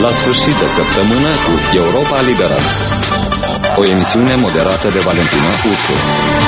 La sfârșit de săptămână cu Europa Liberă. O emisiune moderată de Valentina Ursu.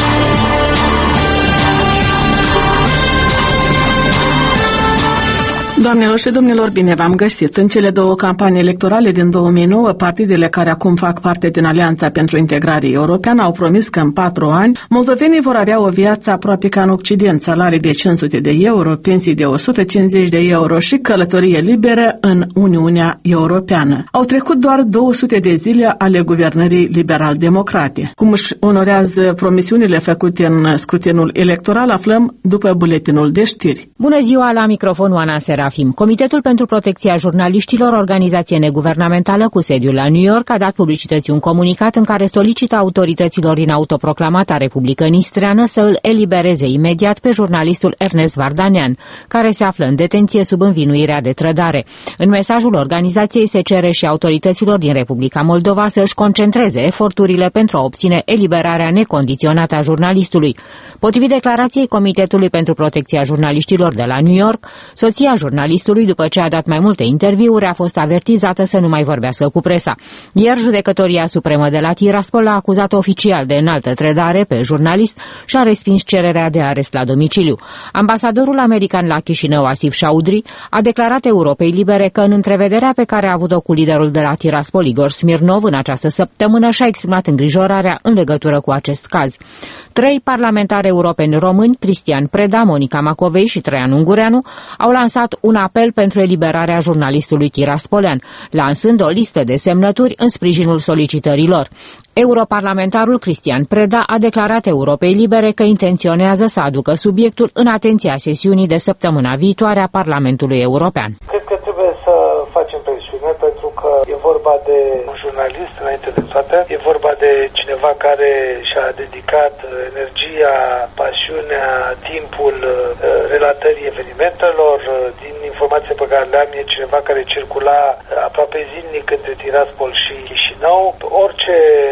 Doamnelor și domnilor, bine v-am găsit. În cele două campanii electorale din 2009, partidele care acum fac parte din Alianța pentru Integrare Europeană au promis că în 4 ani moldovenii vor avea o viață aproape ca în Occident, salarii de 500 de euro, pensii de 150 de euro și călătorie liberă în Uniunea Europeană. Au trecut doar 200 de zile ale guvernării liberal-democrate. Cum își onorează promisiunile făcute în scrutinul electoral, aflăm după buletinul de știri. Bună ziua, la microfonul Ana Serafim. Comitetul pentru Protecția Jurnaliștilor, organizație neguvernamentală cu sediul la New York, a dat publicității un comunicat în care solicită autorităților din autoproclamata Republică Nistreană să îl elibereze imediat pe jurnalistul Ernest Vardanean, care se află în detenție sub învinuirea de trădare. În mesajul organizației se cere și autorităților din Republica Moldova să își concentreze eforturile pentru a obține eliberarea necondiționată a jurnalistului. Potrivit declarației Comitetului pentru Protecția Jurnaliștilor de la New York, soția jurnalistului, după ce a dat mai multe interviuri, a fost avertizată să nu mai vorbească cu presa. Iar Judecătoria Supremă de la Tiraspol l-a acuzat oficial de înaltă trădare pe jurnalist și a respins cererea de arest la domiciliu. Ambasadorul american la Chișinău, Asif Chaudhry, a declarat Europei Libere că în întrevederea pe care a avut-o cu liderul de la Tiraspol, Igor Smirnov, în această săptămână și-a exprimat îngrijorarea în legătură cu acest caz. 3 parlamentari europeni români, Cristian Preda, Monica Macovei și Traian Ungureanu, au lansat un apel pentru eliberarea jurnalistului tiraspolean, lansând o listă de semnături în sprijinul solicitărilor. Europarlamentarul Cristian Preda a declarat Europei Libere că intenționează să aducă subiectul în atenția sesiunii de săptămâna viitoare a Parlamentului European. Cred că trebuie să facem presiune, pentru că e vorba de un jurnalist, înainte de toate, e vorba de cineva care și-a dedicat energia, pasiunea, timpul relatării evenimentelor. Din informații pe care le am, e cineva care circula aproape zilnic între Tiraspol și Chișinău. Orice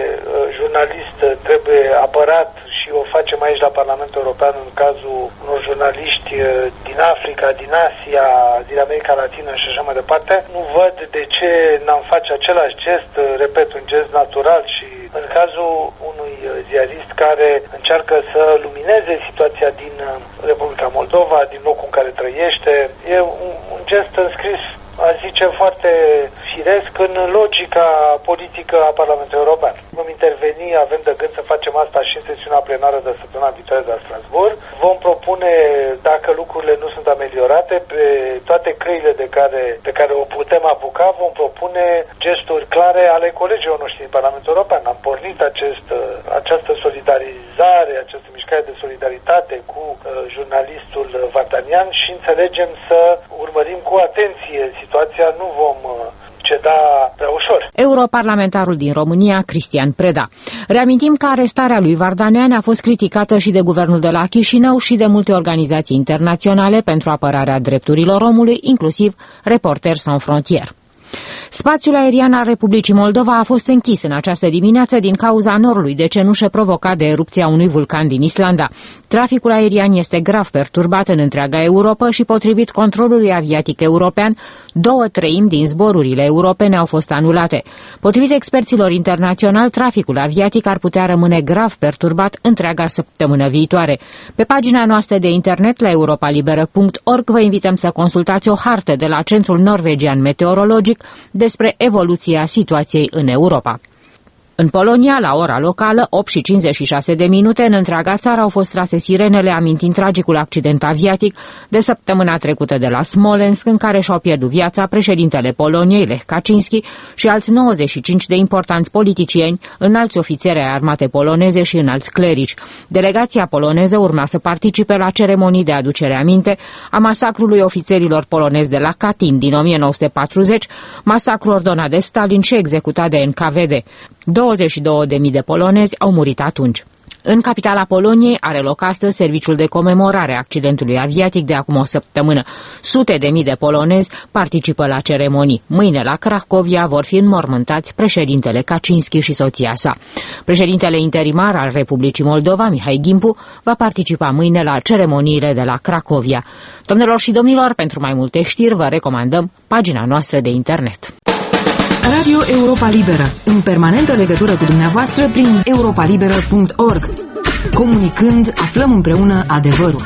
jurnalist trebuie apărat și o facem aici la Parlamentul European în cazul unor jurnaliști din Africa, din Asia, din America Latină și așa mai departe. Nu văd de ce n-am face același gest, repet, un gest natural și în cazul unui ziarist care încearcă să lumineze situația din Republica Moldova, din locul în care trăiește. E un gest înscris, aș zice, foarte firesc în logica politică a Parlamentului European. Vom interveni, avem de gând să facem asta și în sesiunea plenară de săptămâna viitoare de la Strasbourg. Vom propune, dacă lucrurile nu sunt ameliorate, pe toate căile pe care o putem apuca, vom propune gesturi clare ale colegilor noștri din Parlamentul European. Am pornit această solidarizare, această mișcare de solidaritate cu jurnalistul Vardanean și înțelegem să urmărim cu atenție situația, nu vom ceda prea ușor. Europarlamentarul din România, Cristian Preda. Reamintim că arestarea lui Vardanean a fost criticată și de guvernul de la Chișinău și de multe organizații internaționale pentru apărarea drepturilor omului, inclusiv Reporters Sans Frontières. Spațiul aerian al Republicii Moldova a fost închis în această dimineață din cauza norului de cenușă provocat de erupția unui vulcan din Islanda. Traficul aerian este grav perturbat în întreaga Europa și, potrivit controlului aviatic european, 2/3 din zborurile europene au fost anulate. Potrivit experților internaționali, traficul aviatic ar putea rămâne grav perturbat întreaga săptămână viitoare. Pe pagina noastră de internet la europalibera.org vă invităm să consultați o hartă de la Centrul Norvegian Meteorologic despre evoluția situației în Europa. În Polonia, la ora locală, 8:56, în întreaga țară au fost trase sirenele amintind tragicul accident aviatic de săptămâna trecută de la Smolensk, în care și-au pierdut viața președintele Poloniei, Lech Kaczynski, și alți 95 de importanți politicieni, înalți ofițeri ai armatei poloneze și înalți clerici. Delegația poloneză urma să participe la ceremonii de aducere aminte a masacrului ofițerilor polonezi de la Katyn din 1940, masacru ordonat de Stalin și executat de NKVD. 22.000 de polonezi au murit atunci. În capitala Poloniei are loc astăzi serviciul de comemorare a accidentului aviatic de acum o săptămână. Sute de mii de polonezi participă la ceremonii. Mâine la Cracovia vor fi înmormântați președintele Kaczynski și soția sa. Președintele interimar al Republicii Moldova, Mihai Gimpu, va participa mâine la ceremoniile de la Cracovia. Domnilor și domnilor, pentru mai multe știri vă recomandăm pagina noastră de internet. Radio Europa Liberă, în permanentă legătură cu dumneavoastră prin europalibera.org. Comunicând, aflăm împreună adevărul.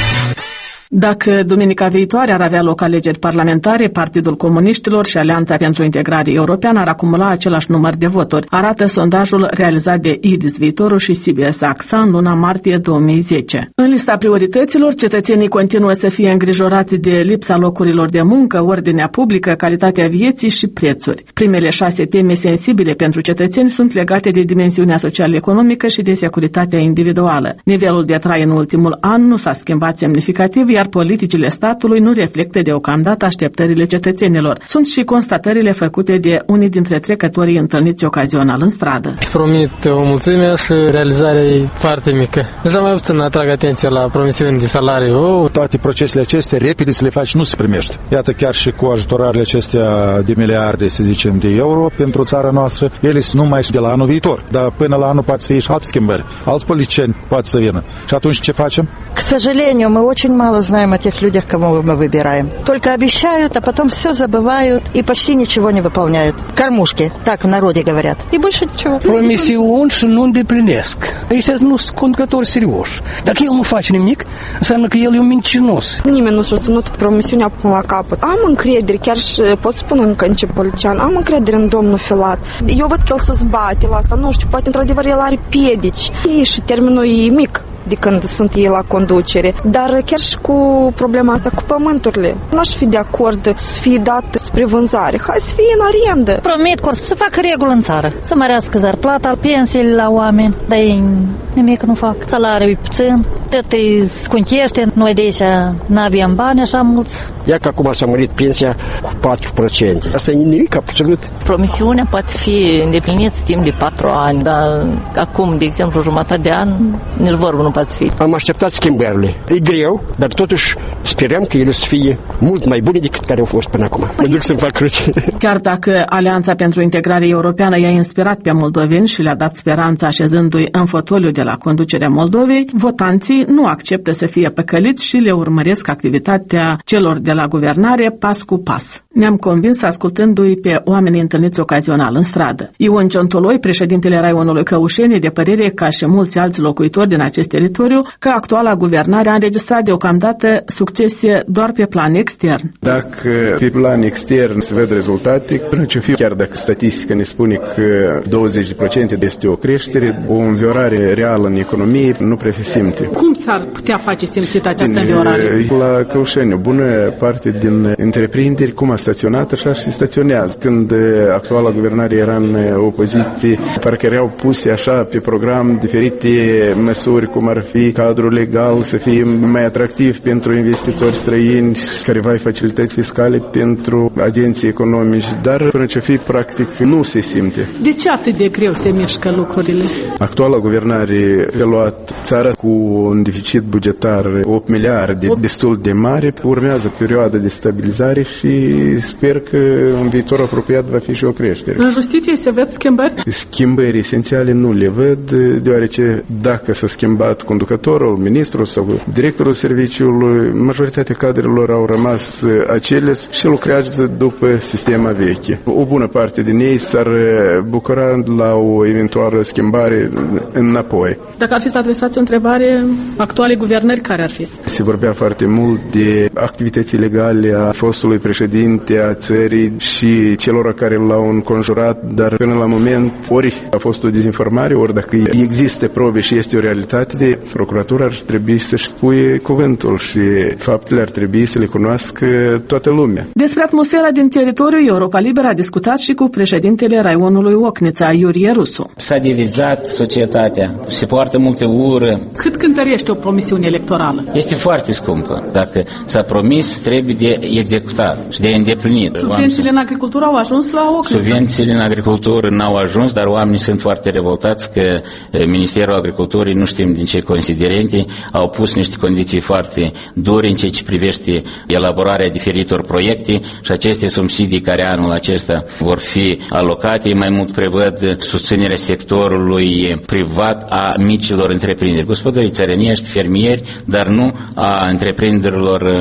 Dacă duminica viitoare ar avea loc alegeri parlamentare, Partidul Comuniștilor și Alianța pentru Integrare Europeană ar acumula același număr de voturi, arată sondajul realizat de IDIS Viitorul și CBS AXA în luna martie 2010. În lista priorităților, cetățenii continuă să fie îngrijorați de lipsa locurilor de muncă, ordinea publică, calitatea vieții și prețuri. Primele 6 teme sensibile pentru cetățeni sunt legate de dimensiunea social-economică și de securitatea individuală. Nivelul de trai în ultimul an nu s-a schimbat semnificativ, iar politicile statului nu reflectă deocamdată așteptările cetățenilor. Sunt și constatările făcute de unii dintre trecătorii întâlniți ocazional în stradă. Îți promit o mulțime și realizarea e foarte mică. Deja mai puțin atrag atenție la promisiuni de salariu. Toate procesele acestea, repede să le faci, nu se primește. Iată, chiar și cu ajutorarele acestea de miliarde, să zicem, de euro pentru țara noastră, ele sunt numai de la anul viitor. Dar până la anul poate să fie și alte schimbări. Alți politicieni poate să vină. Și atunci ce facem? К сожалению, мы очень мало знаем о тех людях, кого мы выбираем. Только обещают, а потом все забывают и почти niciего не выполняют. Кормушки, так в народе говорят. И больше niciего. Promisiuni și nu îndeplinesc. Ăștia nu sunt conducători serioși. Dacă el nu face nimic, înseamnă că el e un mincinos. Nimeni nu și-a ținut promisiunea până la capăt. Am încredere, chiar și pot spune încă în ce politician, am încredere în domnul Filat. Eu văd că el se zbate la asta, nu știu, poate într-adevăr el are piedici. Și termenul e mic de când sunt ei la conducere. Dar chiar și cu problema asta, cu pământurile, n-aș fi de acord să fie dat spre vânzare. Hai să fie în arendă. Promit că să facă regulă în țară, să mărească zarplata, pensiile la oameni, dar ei nimic nu fac. Salariul e puțin, tot îi scunchește, noi de aici n-avem bani așa mulți. Ia că acum s-a mărit pensia cu 4%. Asta e nimic, absolut. Promisiunea poate fi îndeplinită timp de 4 ani, dar acum, de exemplu, jumătate de an, nici vorbă nu poate fi. Am așteptat schimbările. E greu, dar totuși sperăm că ele să fie mult mai bune decât care au fost până acum. Mă duc să-mi fac cruce. Chiar dacă Alianța pentru Integrare Europeană i-a inspirat pe moldoveni și le-a dat speranța așezându-i în fotoliu de la conducerea Moldovei, votanții nu acceptă să fie păcăliți și le urmăresc activitatea celor de la guvernare pas cu pas. Ne-am convins ascultându-i pe oamenii întâlniți ocazional în stradă. Ion Ciontoloi, președintele raionului Căușeni, e de părere, ca și mulți alți locuitori din acest teritoriu, că actuala guvernare a înregistrat deocamdată succese doar pe plan extern. Dacă pe plan extern se văd rezultate, până ce fie, chiar dacă statistica ne spune că 20% este o creștere, o înviorare reală în economie nu prea se simte. Cum s-ar putea face simțită această înviorare? La Căușeni, o bună parte din întreprinderi, cum a staționat, așa și staționează. Când actuala guvernare era în opoziție, parcă erau puse așa pe program diferite măsuri, cum ar fi cadrul legal să fie mai atractiv pentru investitori străini, careva facilități fiscale pentru agenții economici, dar până ce fi practic nu se simte. De ce atât de greu se mișcă lucrurile? Actuala guvernare a luat țara cu un deficit bugetar 8 miliarde, destul de mare. Urmează perioada de stabilizare și sper că în viitor apropiat va fi și o creștere. În justiție se văd schimbări? Schimbări esențiale nu le văd, deoarece dacă s-a schimbat conducătorul, ministrul sau directorul serviciului, majoritatea cadrelor au rămas aceleși și lucrează după sistema veche. O bună parte din ei s-ar bucura la o eventuală schimbare înapoi. Dacă ar fi să adresați o întrebare actuale guvernări, care ar fi? Se vorbea foarte mult de activități ilegale a fostului președinte a țării și celor care l-au înconjurat, dar până la moment ori a fost o dezinformare, ori dacă există probe și este o realitate, procuratura ar trebui să-și spune cuvântul și faptele ar trebui să le cunoască toată lumea. Despre atmosfera din teritoriu, Europa Liberă a discutat și cu președintele raionului Ocnița, Iurie Rusu. S-a divizat societatea, se poartă multe ură. Cât cântărește o promisiune electorală? Este foarte scumpă. Dacă s-a promis, trebuie de executat și de îndeplinit. Subvențiile în agricultură au ajuns la Ocnița? Subvențiile în agricultură n-au ajuns, dar oamenii sunt foarte revoltați că Ministerul Agriculturii, nu știm din ce considerente, au pus niște condiții foarte dure în ceea ce privește elaborarea diferitor proiecte și aceste subsidii care anul acesta vor fi alocate, mai mult prevăd susținerea sectorului privat a micilor întreprinderi, gospodării țărănești, fermieri, dar nu a întreprinderilor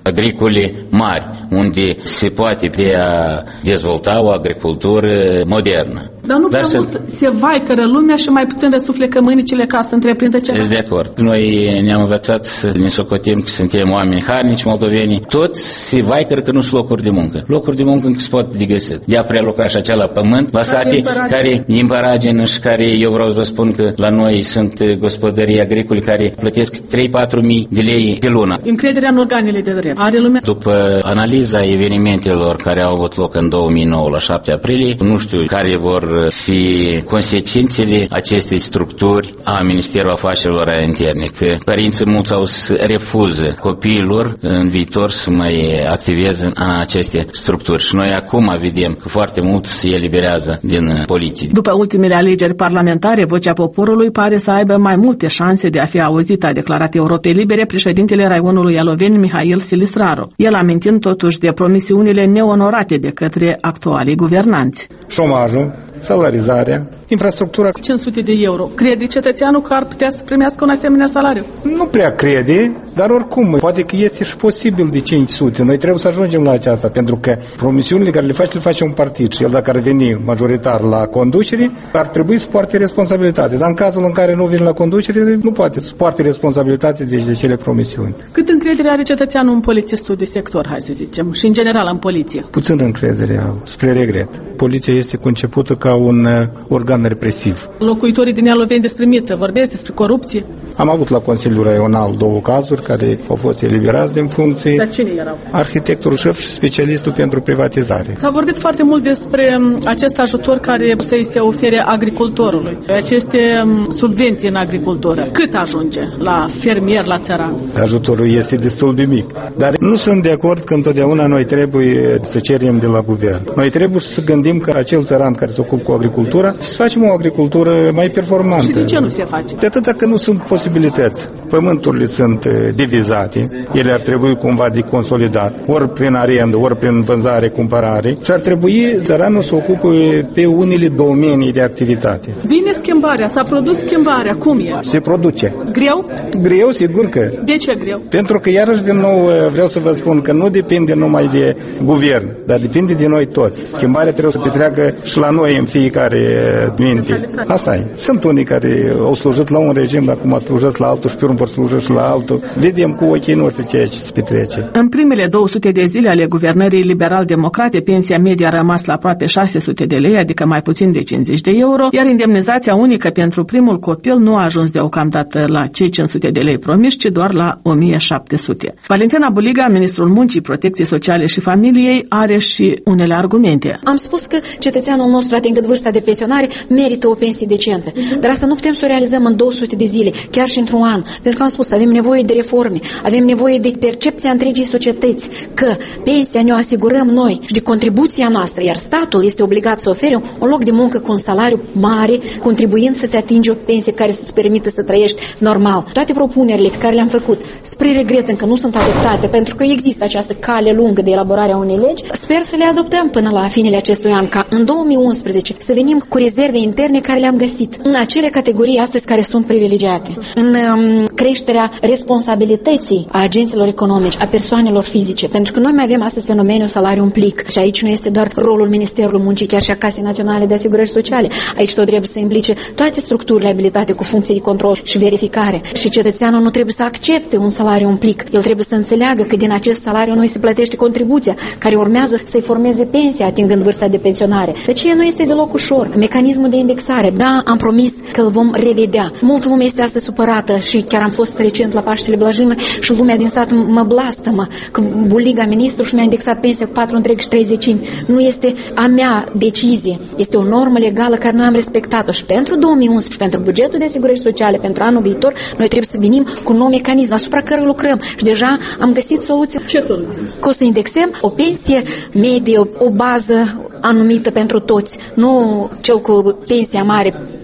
agricole mari, unde se poate dezvolta o agricultură modernă. Dar nu prea mult se vaicără lumea și mai puțin răsuflecă mânicile ca să întreprindă ceva. Ești de acord. Noi ne-am învățat să ne socotim că suntem oameni harnici moldoveni. Toți se vaicără că nu sunt locuri de muncă. Locuri de muncă încă se pot de găsit. Ea prelucra și acela pământ, la sate, care imparagină și care, eu vreau să vă spun că la noi sunt gospodării agricole care plătesc 3-4 mii de lei pe lună. Încrederea în organele de drept. Are lumea? După analiza evenimentelor care au avut loc în 2009 la 7 aprilie, nu știu care vor fi consecințele acestei structuri a Ministerului Afacerilor Interne, că părinții mulți au refuză copiilor în viitor să mai activeze în aceste structuri și noi acum vedem că foarte mulți se eliberează din poliție. După ultimele alegeri parlamentare, vocea poporului pare să aibă mai multe șanse de a fi auzită, a declarat Europei Libere președintele raionului Ialoveni, Mihail Silistraru. El amintind totuși de promisiunile neonorate de către actualii guvernanți. Șomajul, salarizarea, infrastructura. 500 de euro. Crede cetățeanul că ar putea să primească un asemenea salariu? Nu prea crede, dar oricum, poate că este și posibil de 500. Noi trebuie să ajungem la aceasta, pentru că promisiunile care le face un partid și el dacă ar veni majoritar la conducere, ar trebui să poarte responsabilitate. Dar în cazul în care nu vine la conducere, nu poate să poarte responsabilitate de cele promisiuni. Cât încredere are cetățeanul în polițistul de sector, hai să zicem, și în general în poliție? Puțin încredere au, spre regret. Poliția este concepută ca un organ represiv. Locuitorii din Ialoveni despre mită vorbesc despre corupție? Am avut la Consiliul Raional 2 cazuri care au fost eliberați din funcții. Dar cine erau? Arhitectul șef și specialistul pentru privatizare. S-a vorbit foarte mult despre acest ajutor care să-i se ofere agricultorului. Aceste subvenții în agricultură. Cât ajunge la fermier, la țăran? Ajutorul este destul de mic. Dar nu sunt de acord că întotdeauna noi trebuie să cerem de la guvern. Noi trebuie să gândim că acel țăran care se ocupă cu agricultura, să facem o agricultură mai performantă. Și de ce nu se face? De atâta că nu sunt posibilități. Pământurile sunt divizate, ele ar trebui cumva de consolidat, ori prin arendă, ori prin vânzare, cumpărare, și ar trebui țăranul să ocupe pe unele domenii de activitate. Vine schimbarea, s-a produs schimbarea, cum e? Se produce. Greu? Greu, sigur că. De ce greu? Pentru că iarăși din nou vreau să vă spun că nu depinde numai de guvern, dar depinde de noi toți. Schimbarea trebuie să petreacă și la noi în fiecare minte. Asta e. Sunt unii care au slujit la un regim, acum slujesc la altul și pe urmă vor sluji și la altul. Vedem cu ochii noștri ceea ce se petrece. În primele 200 de zile ale guvernării liberal-democrate, pensia medie a rămas la aproape 600 de lei, adică mai puțin de 50 de euro, iar indemnizația unică pentru primul copil nu a ajuns deocamdată la cei 500 de lei promiși, ci doar la 1700. Valentina Buliga, ministrul Muncii, Protecției Sociale și Familiei, are și unele argumente. Am spus că cetățeanul nostru, atingând vârsta de pensionare, merită o pensie decentă. Dar asta nu putem să o realizăm în 200 de zile, chiar și într-un an. Pentru că am spus, avem nevoie de reforme, avem nevoie de percepția întregii societăți, că pensia ne-o asigurăm noi și de contribuția noastră, iar statul este obligat să ofere un loc de muncă cu un salariu mare, contribuind să-ți atingi o pensie care să-ți permită să trăiești normal. Toate propunerile pe care le-am făcut, spre regret încă nu sunt adoptate, pentru că există această cale lungă de elaborare a unei legi, sper să le adoptăm până la finele acestui an, ca în 2011 să venim cu rezerve interne care le-am găsit în acele categorii astăzi care sunt privilegiate, în creșterea responsabilității a agenților economici, a persoanelor fizice, pentru că noi mai avem astăzi fenomenul salariu în plic și aici nu este doar rolul Ministerului Muncii, chiar și a Casei Naționale de Asigurări Sociale. Aici tot trebuie să implice toate structurile abilitate cu funcții de control și verificare. Și cetățeanul nu trebuie să accepte un salariu în plic. El trebuie să înțeleagă că din acest salariu noi se plătește contribuția care urmează să-i formeze pensia atingând vârsta de pensionare. Deci nu este deloc ușor. Mecanismul de indexare, da, am promis că îl vom revedea. Multă lume este astăzi supărată și chiar am fost recent la Paștele Blajină și lumea din sat mă blastămă că Buliga, ministru, și mi-a indexat pensia cu 4,30. Nu este a mea decizie. Este o normă legală care noi am respectat-o și pentru 2011, pentru bugetul de asigurări sociale, pentru anul viitor, noi trebuie să venim cu un nou mecanism asupra care lucrăm și deja am găsit soluții. Ce soluții? Că o să indexăm o pensie medie, o bază anumită pentru toți, nu cel cu pensia mare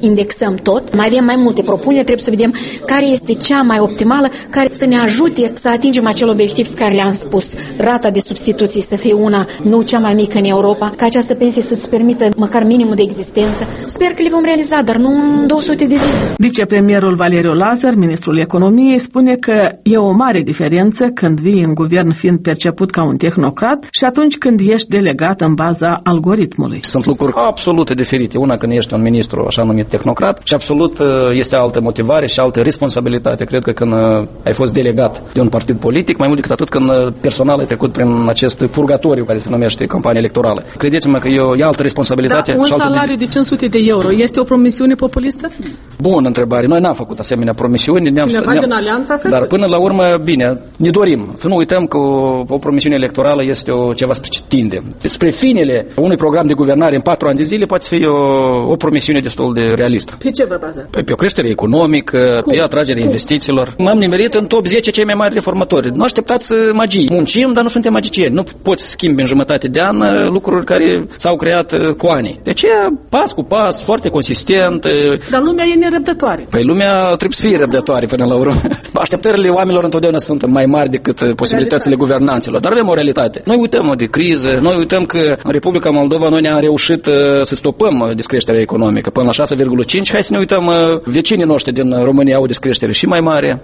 indexăm tot. Mai avem mai multe propuneri, trebuie să vedem care este cea mai optimală, care să ne ajute să atingem acel obiectiv pe care le-am spus. Rata de substituții să fie una, nu cea mai mică în Europa, ca această pensie să-ți permită măcar minimul de existență. Sper că le vom realiza, dar nu în 200 de zile. Vicepremierul Valeriu Lazar, ministrul economiei, spune că e o mare diferență când vii în guvern fiind perceput ca un tehnocrat și atunci când ești delegat în baza algoritmului. Sunt lucruri absolut diferite. Una când ești un ministru așa numit tehnocrat și absolut este altă motivare și altă responsabilitate. Cred că când ai fost delegat de un partid politic, mai mult decât atât când personal ai trecut prin acest purgatoriu care se numește campanie electorală. Credeți-mă că e altă responsabilitate. Da, un salariu de 500 de euro este o promisiune populistă? Bună întrebare. Noi n-am făcut asemenea promisiuni. Cineva din Alianța a făcut? Dar până la urmă, bine, ne dorim. Să nu uităm că o promisiune electorală este ceva spre ce tinde. Spre finele unui program de guvernare în 4 ani de zile poate fi o promisiune destul de realistă. Pe ce vă bazați? Pe o creștere economică, pe atragerea investițiilor. M-am nimerit în top 10 cei mai mari reformatori. Nu așteptați magii. Muncim, dar nu suntem magicieni. Nu poți schimbi în jumătate de an lucruri care s-au creat cu ani. Deci, pas cu pas, foarte consistent. Dar lumea e nerăbdătoare. Păi lumea trebuie să fie răbdătoare până la urmă. Așteptările oamenilor întotdeauna sunt mai mari decât posibilitățile guvernanților. Dar avem o realitate. Noi uităm de criză, noi uităm că în Republica Moldova noi ne-am reușit să stopăm descreșterea economică până la 6,5. Hai să ne uităm, vecinii noștri din România au descreștere și mai mare,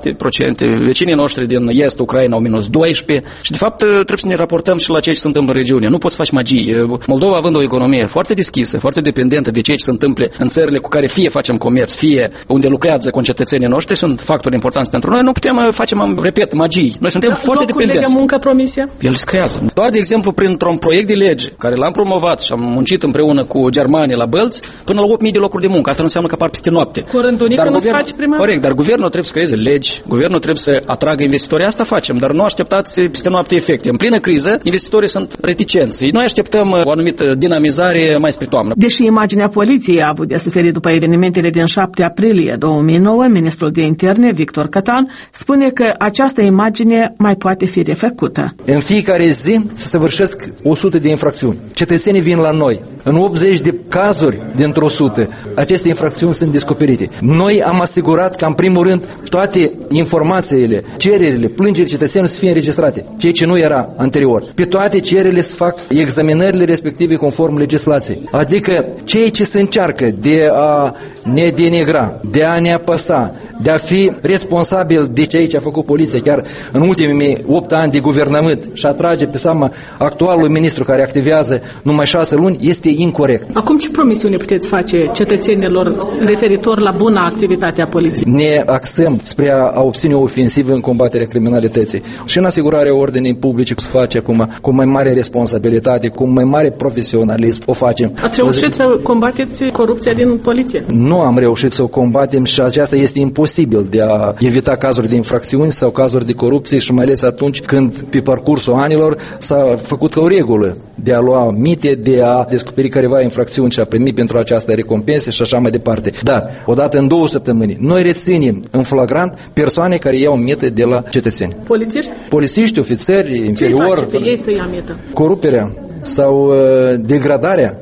7%. Vecinii noștri din Est, Ucraina, au minus 12%. Și de fapt trebuie să ne raportăm și la ceea ce se întâmplă în regiune. Nu poți să faci magii. Moldova având o economie foarte deschisă, foarte dependentă de ceea ce se întâmplă în țările cu care fie facem comerț, fie unde lucrează concetățenii noștri, sunt factori importanți pentru noi. Nu putem face, repet, magii. Noi suntem foarte dependenți. Locurile de muncă promisia? El se creează. Doar, de exemplu, printr-un proiect de lege care l-am promovat și am muncit împreună cu germanii la Bălți, până la 8.000 de locuri de muncă. Asta nu înseamnă că apar peste noapte. Cu rândunică nu se face prima? Corect, dar guvernul trebuie să creeze legi, guvernul trebuie să atragă investitori. Asta facem, dar nu așteptați peste noapte efecte. În plină criză, investitorii sunt reticenți. Noi așteptăm o anumită dinamizare mai spre toamnă. Deși imaginea poliției a avut de suferit după evenimentele din 7 aprilie 2009, ministrul de interne, Victor Cătan, spune că această imagine mai poate fi refăcută. În fiecare zi se săvârșesc 100 de infracțiuni. Cetățenii vin la noi. În 80 de cazuri dintr-o 100, aceste infracțiuni sunt descoperite. Noi am asigurat că, în primul rând, toate informațiile, cererile, plângerile cetățenilor să fie înregistrate, ceea ce nu era anterior. Pe toate cererile se fac examinările respective conform legislației. Adică ceea ce se încearcă de a ne denigra, de a ne apăsa, de a fi responsabil de ceea ce a făcut poliția chiar în ultimii 8 ani de guvernământ și a trage pe seama actualului ministru care activează numai 6 luni, este incorect. Acum ce promisiune puteți face cetățenilor referitor la bună activitate a poliției? Ne axăm spre a obține o ofensivă în combaterea criminalității și în asigurarea ordinii publice se face acum cu mai mare responsabilitate, cu mai mare profesionalism o facem. Ați reușit să combateți corupția din poliție? Nu am reușit să o combatem și aceasta este imposibil de a evita cazuri de infracțiuni sau cazuri de corupție și mai ales atunci când pe parcursul anilor s-a făcut ca o regulă de a lua mite, de a descoperi careva infracțiuni și a primi pentru această recompense și așa mai departe. Dar, odată în 2 săptămâni, noi reținem în flagrant persoane care iau mită de la cetățeni. Polițiști? Polițiști, ofițeri, inferior. Ce face pe ei să ia mită? Coruperea sau degradarea,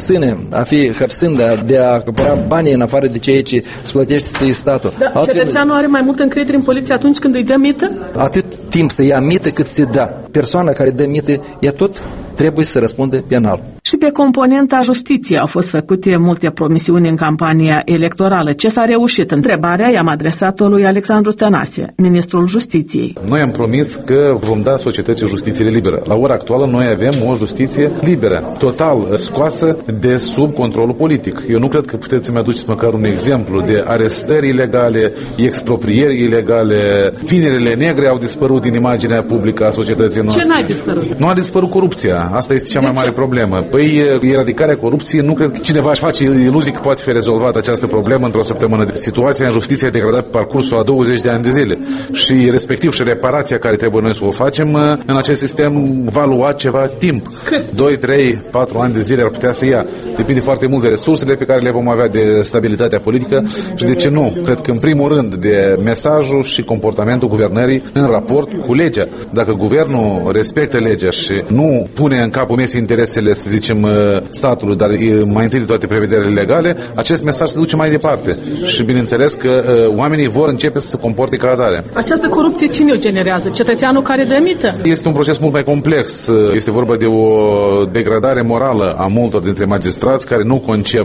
a fi hăpsând, de a acopera banii în afară de ceea ce îți plătește ție statul. Dar cetățeanul are mai multă încredere în poliție atunci când îi dă mită? Atât timp să ia mită cât se dă. Persoana care dă mită, ea tot trebuie să răspundă penal. Și pe componenta justiției au fost făcute multe promisiuni în campania electorală. Ce s-a reușit? Întrebarea i-am adresat-o lui Alexandru Tănase, ministrul Justiției. Noi am promis că vom da societății justiție liberă. La ora actuală noi avem o justiție liberă, total scoasă de sub controlul politic. Eu nu cred că puteți să-mi aduceți măcar un exemplu de arestări ilegale, exproprieri ilegale, vinerile negre au dispărut din imaginea publică a societății noastre. Ce n-a dispărut? Nu a dispărut corupția. Asta este cea mai mare problemă. Păi, eradicarea corupției, nu cred că cineva își face iluzii că poate fi rezolvată această problemă într-o săptămână. Situația în justiție a degradat pe parcursul a 20 de ani de zile. Și respectiv și reparația care trebuie noi să o facem în acest sistem va lua ceva timp. Cât? 2, 3, 4 ani de zile ar putea să ia. Depinde foarte mult de resursele pe care le vom avea, de stabilitatea politică și de ce nu. Cred că în primul rând de mesajul și comportamentul guvernării în raport cu legea. Dacă guvernul respectă legea și nu pune în capul mesei interesele, să zicem, zicem, statului, dar mai întâi de toate prevederile legale, acest mesaj se duce mai departe. Și bineînțeles că oamenii vor începe să se comporte ca atare. Această corupție cine o generează? Cetățeanul care dă mită? Este un proces mult mai complex. Este vorba de o degradare morală a multor dintre magistrați care nu concep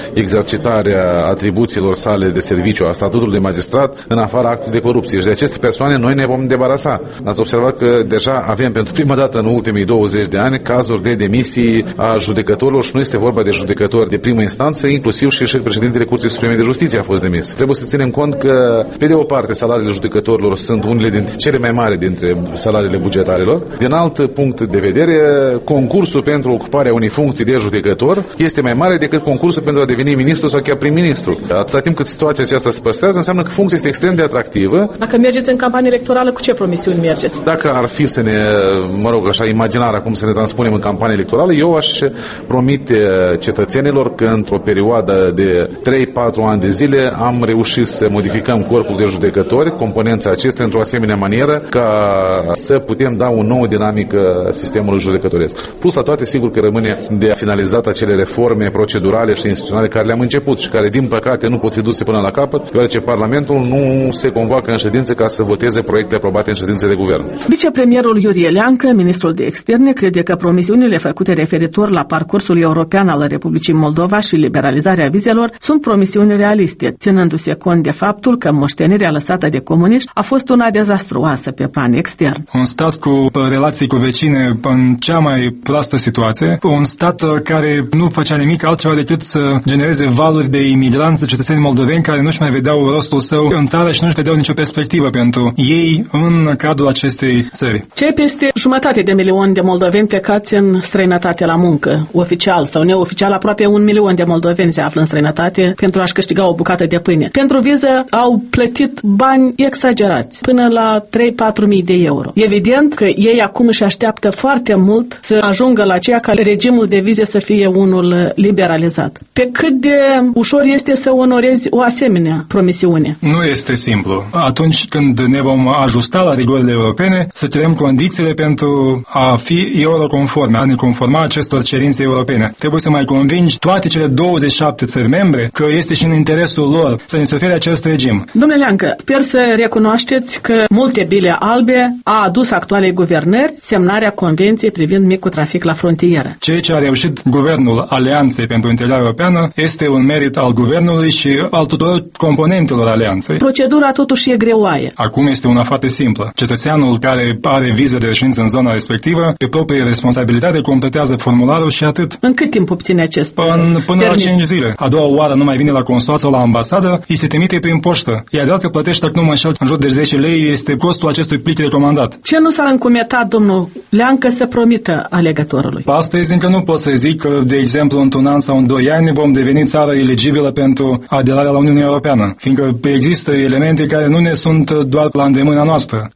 exercitarea atribuțiilor sale de serviciu, a statutului de magistrat, în afara actului de corupție. Și de aceste persoane noi ne vom debarasa. Ați observat că deja avem pentru prima dată în ultimii 20 de ani cazuri de demisii a judecătorilor și nu este vorba de judecători de primă instanță, inclusiv și președintele Curții Supreme de Justiție a fost demis. Trebuie să ținem cont că, pe de o parte, salariile judecătorilor sunt unele dintre cele mai mari dintre salariile bugetarilor. Din alt punct de vedere, concursul pentru ocuparea unei funcții de judecător este mai mare decât concursul pentru a deveni ministru sau chiar prim-ministru. Atâta timp cât situația aceasta se păstrează, înseamnă că funcția este extrem de atractivă. Dacă mergeți în campanie electorală, cu ce promisiuni mergeți? Dacă ar fi să ne, așa, imaginar acum să ne transpunem în campanie electorală, eu aș promite cetățenilor că într-o perioadă de 3-4 ani de zile am reușit să modificăm corpul de judecători, componența acestea într-o asemenea manieră ca să putem da o nouă dinamică sistemului judecătoresc. Plus la toate, sigur că rămâne de finalizat acele reforme procedurale și instituționale care le-am început și care, din păcate, nu pot fi duse până la capăt, deoarece Parlamentul nu se convoacă în ședință ca să voteze proiecte aprobate în ședințe de guvern. Vicepremierul Iurie Leancă, ministrul de externe, crede că promisiunile făcute referitor la parcursul european al Republicii Moldova și liberalizarea vizelor sunt promisiuni realiste, ținându-se cont de faptul că moștenirea lăsată de comuniști a fost una dezastruoasă pe plan extern. Un stat cu relații cu vecine în cea mai proastă situație, un stat care nu făcea nimic altceva decât să genereze valuri de imigranți, de cetățeni moldoveni care nu-și mai vedeau rostul său în țară și nu-și vedeau nicio perspectivă pentru ei în cadrul acestei țări. Cei peste 1,5 milion de moldoveni plecați în străinătate la muncă, oficial sau neoficial, aproape 1 milion de moldoveni se află în străinătate pentru a-și câștiga o bucată de pâine. Pentru viză au plătit bani exagerați, până la 3-4 mii de euro. Evident că ei acum își așteaptă foarte mult să ajungă la aceea ca regimul de vize să fie unul liberalizat. Pe cât de ușor este să onorezi o asemenea promisiune? Nu este simplu. Atunci când ne vom ajusta la rigorile europene, să creăm condițiile pentru a fi euroconforme, a ne conforma acestor cerințe europene. Trebuie să mai convingi toate cele 27 țări membre că este și în interesul lor să ne se ofere acest regim. Domnule Leancă, sper să recunoașteți că multe bile albe a adus actualei guvernări semnarea convenției privind micul trafic la frontieră. Ceea ce a reușit guvernul Alianței pentru Integrare Europeană este un merit al guvernului și al tuturor componentelor alianței. Procedura totuși e greoaie. Acum este una foarte simplă. Cetățeanul care are viză de reședință în zona respectivă, pe proprie responsabilitate, completează formularul și atât. În cât timp obține acest până la 5 zile. A doua oară nu mai vine la consulat sau la ambasadă, îi se trimite prin poștă. E adevărat că plătește, dacă nu mă înșel, în jur de 10 lei este costul acestui plic recomandat. Ce nu s-ar încumetat, domnul Leancă, să promită alegătorului? Astăzi încă nu pot să zic că, de exemplu, într-un an sau în 2 ani vom deveni țară eligibilă pentru aderarea la Uniunea Europeană, fiindcă există elemente care nu ne sunt doar la îndemâna noastră.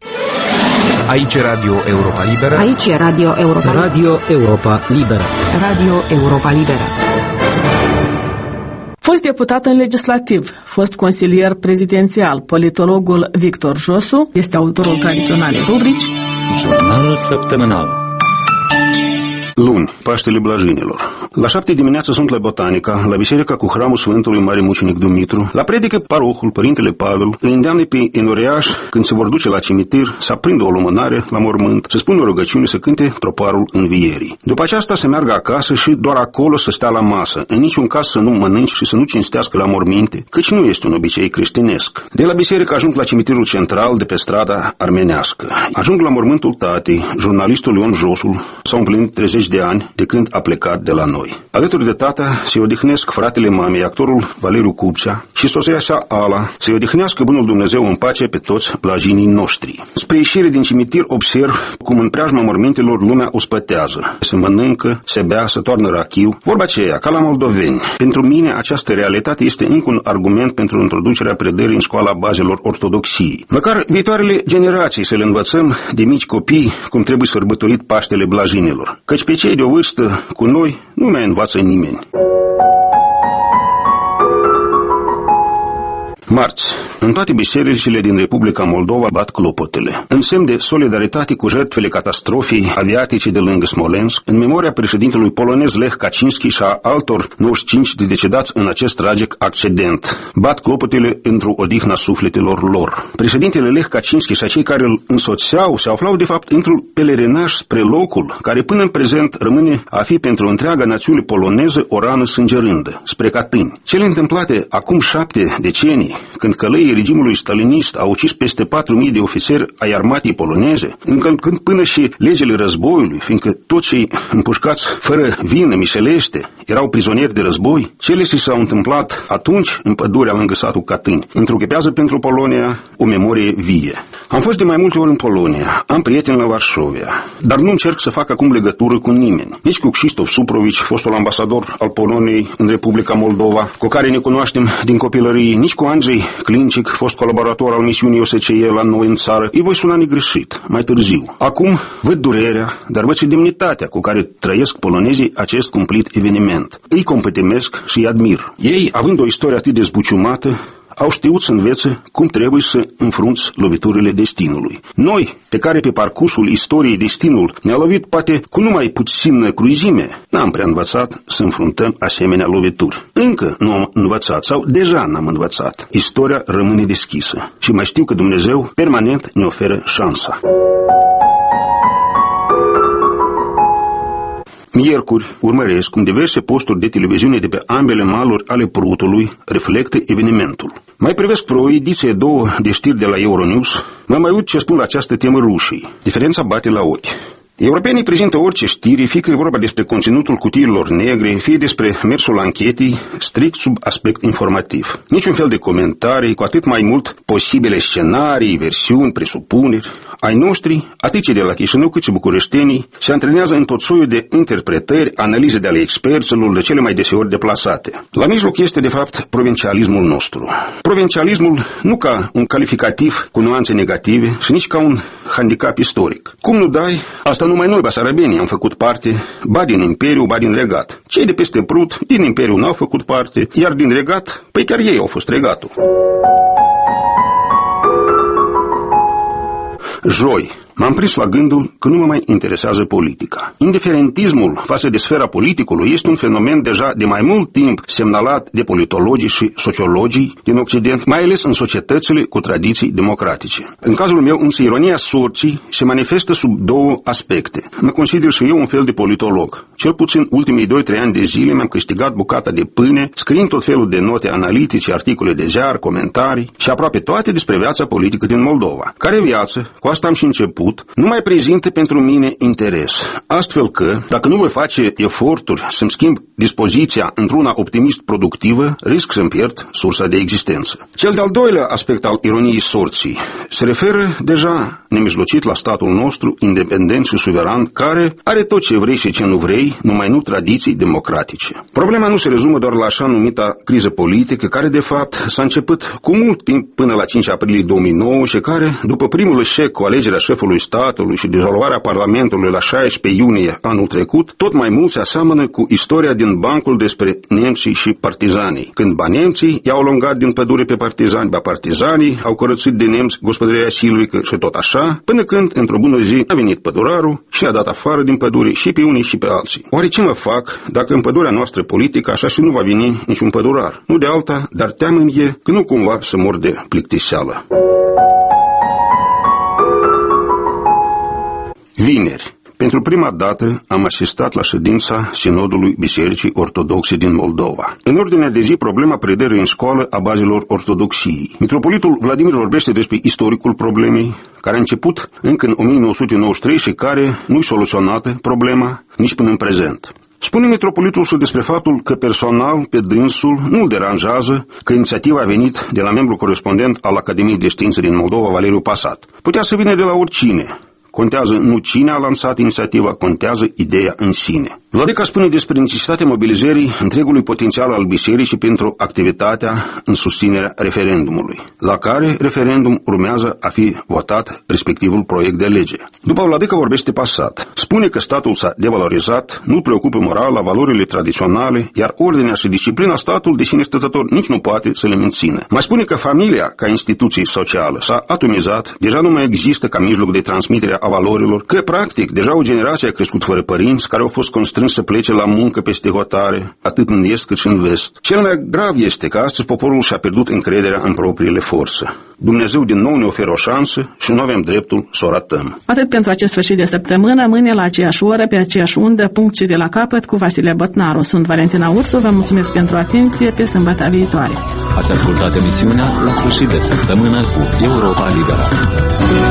Aici e Radio Europa Liberă. Aici e Radio Europa Liberă. Radio Europa Liberă. Radio Europa Liberă. Fost deputat în legislativ, fost consilier prezidențial, politologul Victor Josu este autorul tradiționalei rubrici Jurnalul săptămânal. Luni, Paștele Blajinilor. La 7 dimineața sunt la Botanica, la biserica cu hramul Sfântului Mare Mucenic Dumitru. La predică parohul, părintele Pavel, îi îndeamnă pe enoriași, când se vor duce la cimitir, să aprindă o lumânare la mormânt, să spună o rugăciune, să cânte troparul învierii. După aceasta să meargă acasă și doar acolo să stea la masă, în niciun caz să nu mănânce și să nu cinstească la morminte, căci nu este un obicei creștinesc. De la biserică ajung la cimitirul central de pe strada armenească. Ajung la mormântul tatei, jurnalistul Ion Josul, s-au împlinit 30 de ani de când a plecat de la noi. Alături de tata se odihnesc fratele mamei, actorul Valeriu Cupcea, și soția sa Ala, să-i odihnească bunul Dumnezeu în pace pe toți blajinii noștri. Spre ieșire din cimitir observ cum în preajma mormintelor lumea o spătează. Se mănâncă, se bea, se toarnă rachiu. Vorba aceea, ca la moldoveni. Pentru mine această realitate este încă un argument pentru introducerea predării în școala bazelor ortodoxiei. Măcar viitoarele generații să le învățăm de mici copii cum trebuie sărbătorit Paștele Blajinilor. Căci pe cei de o vârstă cu noi nu mai învață nimeni. Marți, În toate bisericile din Republica Moldova bat clopotele. În semn de solidaritate cu jertfele catastrofei aviatice de lângă Smolensk, în memoria președintelui polonez Lech Kaczynski și a altor 95 de decedați în acest tragic accident, bat clopotele într-o odihna sufletelor lor. Președintele Lech Kaczynski și cei care îl însoțeau se aflau de fapt într-un pelerinaj spre locul care până în prezent rămâne a fi pentru întreaga națiune poloneză o rană sângerândă, spre Catâni. Cele întâmplate acum 7 decenii, când călăii regimului stalinist au ucis peste 4.000 de ofițeri ai armatei poloneze, încălcând până și legile războiului, fiindcă toți cei împușcați fără vină mișelește erau prizonieri de război, cele ce s-au întâmplat atunci în pădurea lângă satul Catâni întruchipează pentru Polonia o memorie vie. Am fost de mai multe ori în Polonia, am prieteni la Varșovia, dar nu încerc să fac acum legătură cu nimeni. Nici cu Krzysztof Suprovici, fostul ambasador al Poloniei în Republica Moldova, cu care ne cunoaștem din copilărie, nici cu Andrei Clincic, fost colaborator al misiunii OSCE la noi în țară. Îi voi suna negreșit, mai târziu. Acum văd durerea, dar văd și demnitatea cu care trăiesc polonezii acest cumplit eveniment. Îi compătimesc și îi admir. Ei, având o istorie atât de zbuciumată, au știut să învețe cum trebuie să înfrunți loviturile destinului. Noi, pe care pe parcursul istoriei destinul ne-a lovit poate cu numai puțină cruzime, n-am prea învățat să înfruntăm asemenea lovituri. Încă nu am învățat sau deja n-am învățat. Istoria rămâne deschisă și mai știu că Dumnezeu permanent ne oferă șansa. Miercuri urmăresc cum diverse posturi de televiziune de pe ambele maluri ale Prutului reflectă evenimentul. Mai privesc pro o ediție 2 de știri de la Euronews, mă mai uit ce spun la această temă rușii. Diferența bate la ochi. Europenii prezintă orice știri, fie că e vorba despre conținutul cutiilor negre, fie despre mersul anchetei, strict sub aspect informativ. Niciun fel de comentarii, cu atât mai mult posibile scenarii, versiuni, presupuneri. Ai noștri, atât cei de la Chișinău cât și bucureștenii, se antrenează în tot soiul de interpretări, analize de ale experților, de cele mai deseori deplasate. La mijloc este, de fapt, provincialismul nostru. Provincialismul nu ca un calificativ cu nuanțe negative și nici ca un handicap istoric. Cum nu dai, asta numai noi, basarabenii, am făcut parte, ba din Imperiu, ba din Regat. Cei de peste Prut, din Imperiu n-au făcut parte, iar din Regat, păi chiar ei au fost Regatul. Joi, m-am prins la gândul că nu mă mai interesează politica. Indiferentismul față de sfera politicului este un fenomen deja de mai mult timp semnalat de politologii și sociologii din Occident, mai ales în societățile cu tradiții democratice. În cazul meu, însă, ironia sorții se manifestă sub două aspecte. Mă consider și eu un fel de politolog. Cel puțin ultimii 2-3 ani de zile mi-am câștigat bucata de pâine, scriind tot felul de note analitice, articole de ziar, comentarii și aproape toate despre viața politică din Moldova. Care viață, cu asta am și început, nu mai prezintă pentru mine interes. Astfel că, dacă nu voi face eforturi să-mi schimb dispoziția într-una optimist productivă, risc să-mi pierd sursa de existență. Cel de-al doilea aspect al ironiei sorții se referă deja nemijlocit la statul nostru, independent și suveran, care are tot ce vrei și ce nu vrei, numai nu tradiții democratice. Problema nu se rezumă doar la așa numita criză politică, care de fapt s-a început cu mult timp până la 5 aprilie 2009 și care, după primul eșec cu alegerea șefului statului și dizolvarea Parlamentului la 16 iunie anul trecut, tot mai mult se aseamănă cu istoria din bancul despre nemții și partizanii. Când ba nemții i-au alungat din pădure pe partizani, ba partizanii au curățit de nemți gospodăria silvică și tot așa, până când, într-o bună zi, a venit pădurarul și a dat afară din pădure și pe unii și pe alții. Oare ce mă fac dacă în pădurea noastră politică așa și nu va veni niciun pădurar? Nu de alta, dar teamă-mi e că nu cumva să mor de plictiseală. Vineri. Pentru prima dată am asistat la ședința Sinodului Bisericii Ortodoxe din Moldova. În ordinea de zi, problema predării în școală a bazelor ortodoxiei. Mitropolitul Vladimir vorbește despre istoricul problemei, care a început încă în 1993 și care nu-i soluționată problema nici până în prezent. Spune mitropolitul și despre faptul că personal pe dânsul nu îl deranjează că inițiativa a venit de la membru corespondent al Academiei de Științe din Moldova, Valeriu Pasat. Putea să vină de la oricine. Contează nu cine a lansat inițiativa, contează ideea în sine. Vladica spune despre necesitatea mobilizării întregului potențial al bisericii pentru activitatea în susținerea referendumului, la care referendum urmează a fi votat respectivul proiect de lege. După Vladica vorbește pasat. Spune că statul s-a devalorizat, nu preocupă morala, valorile tradiționale, iar ordinea și disciplina statul de sine stătător nici nu poate să le mențină. Mai spune că familia ca instituție socială s-a atomizat, deja nu mai există ca mijloc de transmitere a valorilor, că practic deja o generație a crescut fără părinți care au fost constrânși să plece la muncă peste hotare, atât în est cât și în vest. Cel mai grav este că astăzi poporul și-a pierdut încrederea în propriile forțe. Dumnezeu din nou ne oferă o șansă și nu avem dreptul să o ratăm. Atât pentru acest sfârșit de săptămână, mâine la aceeași oră, pe aceeași undă, punct și de la capăt, cu Vasile Bătnaru. Sunt Valentina Ursu, vă mulțumesc pentru atenție, pe sâmbătă viitoare. Ați ascultat emisiunea La sfârșit de săptămână cu Europa Liberă.